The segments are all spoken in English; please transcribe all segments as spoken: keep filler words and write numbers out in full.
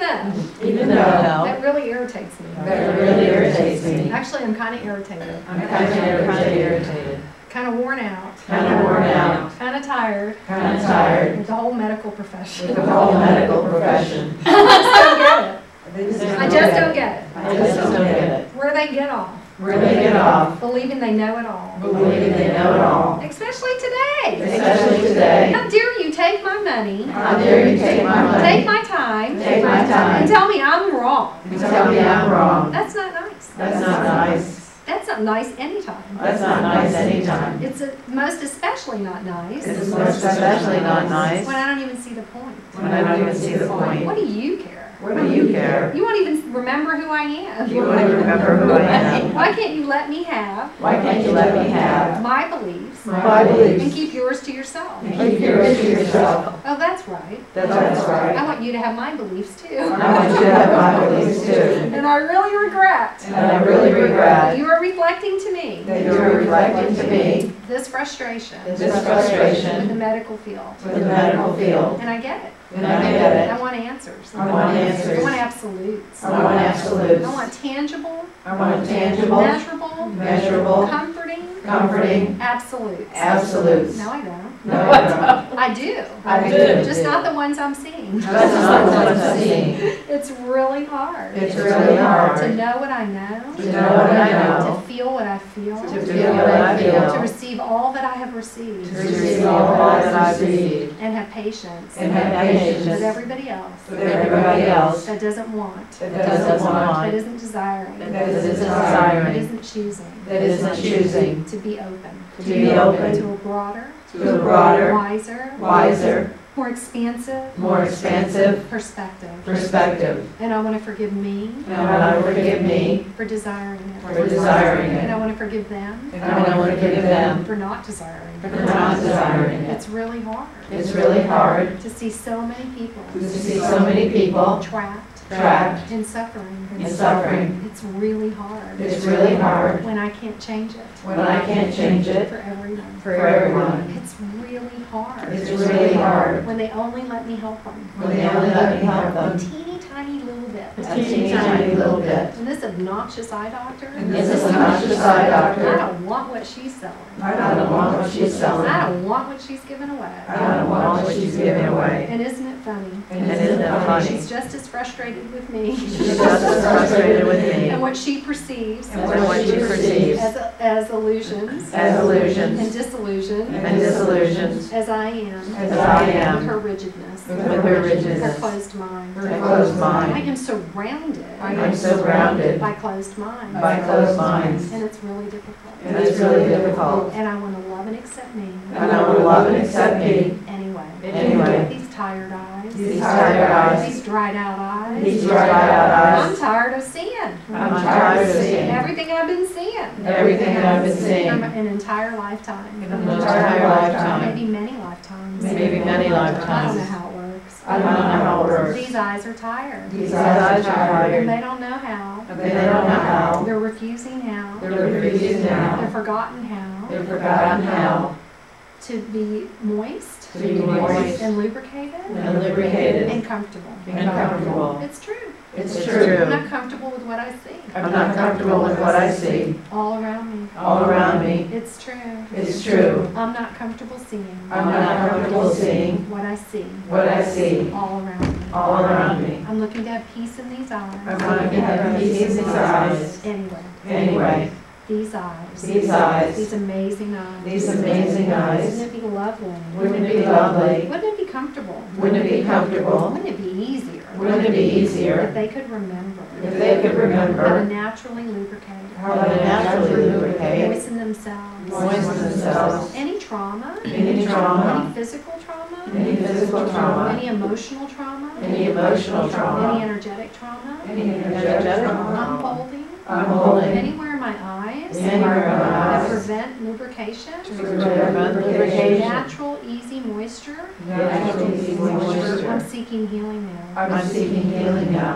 though. Even though. That really irritates me. That really irritates me. Actually, I'm kind of irritated. I'm kind of irritated. Kind of worn out. Kind of worn out. Kind of tired. Kind of tired. With the whole medical profession. With the whole medical profession. I just don't get it. I just don't get it. I just don't get it. Where they get off. Where they get off. Believing they know it all. Believing they know it all. Especially today. Especially today. How dare you take my money. How dare you take my money. Take my time. Take my time. And tell me I'm wrong. And tell me I'm wrong. That's not nice. That's not nice. That's not nice anytime. That's not nice anytime. It's a, most especially not nice. It's most especially not nice. When I don't even see the point. When I don't even see the point. What do you care? What do you care? You won't even remember who I am. You won't even remember who I am. Why can't you let me have? Why can't you let me have My beliefs. my beliefs? And keep yours to yourself. And keep yours to yourself. Oh, that's right. That's right. I want you to have my beliefs too. I want you to have my beliefs too. And I really regret. And I really regret You are reflecting to me that you are reflecting to me this frustration this with the frustration medical field. with the medical field. And I get it. And I get it. I want answers. I want answers. I want absolutes. I want absolutes. I want tangible, I want tangible, measurable, measurable, comforting, comforting absolutes. absolutes. No, I don't. No, I don't. I do. I do. Just not the ones I'm seeing. That's not what I'm seeing. It's really hard. It's really hard To know what I know. to know what I know, To feel what I feel. to feel what I To feel, receive all that I have received. to receive all that I've received, And have patience. and have With patience everybody else. with everybody else That doesn't want. that doesn't That want, isn't desiring. that isn't That desiring, isn't choosing. that isn't choosing To be open. to be open To a broader, to a broader, wiser, wiser, more expansive more expansive perspective. perspective. And I want to forgive me And I want to forgive me for desiring it. for desiring And I it. want to forgive them And I want to forgive them for not desiring for it. not desiring it. It's really hard It's really hard to see so many people to see so many people trapped trapped in suffering. in suffering. It's really hard It's really hard when I can't change it when I can't change it for everyone. for everyone. It's really hard It's really hard when they only let me help them. when they only let me help A them teeny tiny little bit. a teeny tiny little bit. And this obnoxious eye doctor, And this is not just eye I doctor. don't want what she's selling. I don't want what she's selling. I don't want what she's giving away. I don't want what she's giving away. And isn't it funny? And isn't it funny? She's just as frustrated with me. She's just as frustrated with me. And what she perceives And what she perceives as, as illusions as and illusions disillusion and disillusions as I am as I with am her rigidness, with her her rigidness, closed mind. her closed I mind. am surrounded I'm so grounded by closed minds. by closed minds. And it's really difficult. And it's really difficult. And I want to love and accept me And I want to love and accept me anyway. anyway. These tired eyes. These tired eyes. These dried out eyes. These dried out I'm eyes. tired of seeing. I'm tired of seeing Everything I've been seeing. everything that I've been From seeing an entire lifetime. an entire lifetime. Maybe many lifetimes. Maybe many I don't know lifetimes. how it works. I don't know how it works. These eyes are tired. These eyes are And tired. they don't know how. They don't know how. They're refusing how. They're refusing They're now. forgotten how. They've forgotten how To be moist to be moist and lubricated and lubricated and comfortable. and comfortable. It's true. It's I'm true. not comfortable with what I see I'm not comfortable with what I see all around me. all around me. It's true. It's true. I'm not comfortable seeing I'm not comfortable seeing what I see what I see all around me. all around me. I'm looking to have peace in these I eyes. want to have peace in these eyes. Anyway, Anyway, these eyes. these eyes, These amazing eyes. these amazing eyes, Wouldn't it be lovely? wouldn't it be lovely? Wouldn't it be comfortable? Wouldn't it be comfortable? Wouldn't it be easier? Wouldn't it be If easier they could remember if they could how to remember naturally lubricate, how to naturally lubricate, moisten themselves, moisten themselves, any trauma, any trauma, any physical trauma, any physical trauma, any emotional trauma, any emotional any trauma, energetic trauma, any energetic I'm trauma, holding I'm holding anywhere in my eyes anywhere in my that eyes prevent lubrication, to prevent lubrication, natural, easy moisture. natural easy I'm moisture. seeking healing now. I'm seeking healing I now. still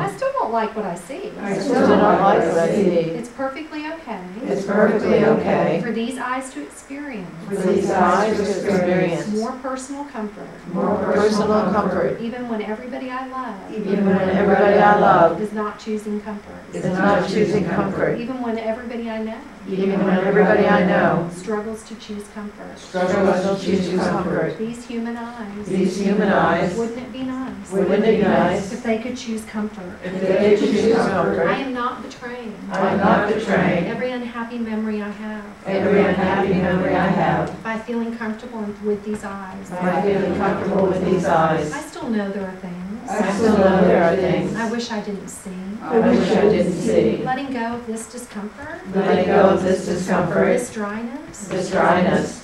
don't like what I see. I still don't like what I see. It's perfectly okay It's perfectly okay for these eyes to experience for these eyes to experience more personal comfort, more personal comfort, even when everybody I love even when everybody I love is not choosing comfort, is not choosing comfort, even when everybody I know even when everybody I know struggles to choose comfort. struggles to choose comfort. These human eyes, These human eyes, wouldn't it be nice wouldn't it be nice if they could choose comfort? if they could choose I comfort? am not betraying I am not betraying every unhappy memory I have every unhappy memory I have by feeling comfortable with these eyes. by feeling comfortable with these eyes. I still know there are things I still know there are things I wish I didn't see. I wish I didn't see. Letting go of this discomfort, Letting go of this discomfort, this dryness, this dryness,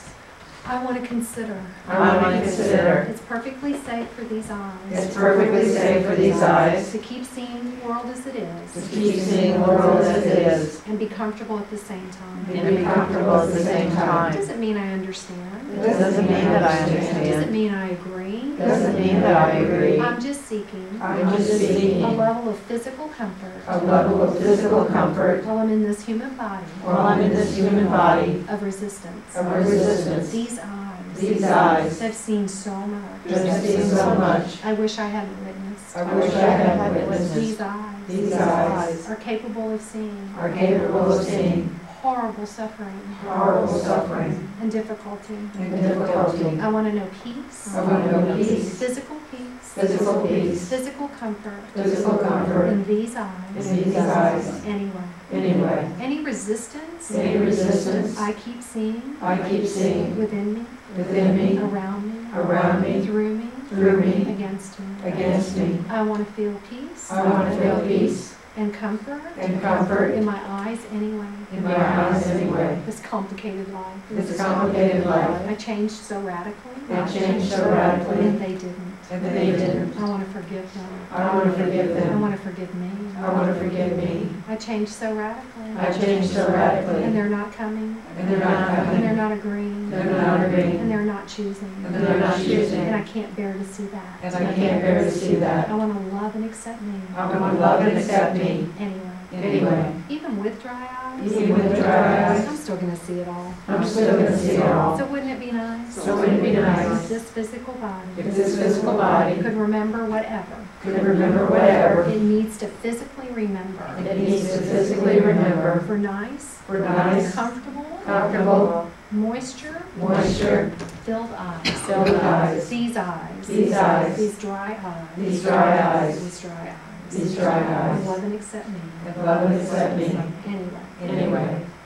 I want to consider. I want to consider. It's perfectly safe for these eyes It's perfectly safe for these eyes to keep seeing the world as it to is keep seeing the world as it is and be comfortable at the same time. and be comfortable at the same It time. doesn't mean I understand. It doesn't mean that I It doesn't understand. mean I agree. It doesn't mean that I agree. I'm just seeking I'm just seeking a level of physical comfort a level of physical comfort while I'm in this human body while I'm in this human body of resistance. of resistance. These eyes These eyes have seen so much. have seen so much. I wish I hadn't witnessed. I wish I had witnessed. These eyes These eyes are capable of seeing are capable of seeing horrible suffering horrible suffering and difficulty. and difficulty. I want to know peace, I want to know peace, physical peace, physical peace, physical comfort physical comfort in these eyes in these eyes. anyway. Anyway, Any resistance any resistance I keep seeing I keep seeing within me, within me, around me, around me, through me, through me, against me. against me. I want to feel peace I want to feel peace and comfort and comfort in my eyes anyway. in my eyes anyway. This complicated life. This complicated life I changed so radically. I changed so radically And they didn't. and they didn't. I want to forgive them. I want to forgive I them. want to forgive me. I want to forgive me. I changed so radically. I changed so And radically they're not coming. and they're not And they're coming. not agreeing. They're not agreeing And they're not choosing. and they're not And choosing. I can't bear to see that. And I can't bear to see that. I want to love and accept me. I want to love and accept me Anyway. anyway. Even with dry eyes. Even with dry eyes. I'm still going to see it all. I'm still going to see it all. So wouldn't it be nice? So wouldn't it be nice If this physical body if this physical body could remember whatever could remember whatever it needs to physically remember it needs to physically remember for nice, for nice, comfortable, comfortable, moisture moisture, filled eyes. filled eyes. These eyes. These eyes. These dry eyes. These dry eyes. These dry eyes. These dry eyes. Love and accept me. And love and accept me Anyway. anyway.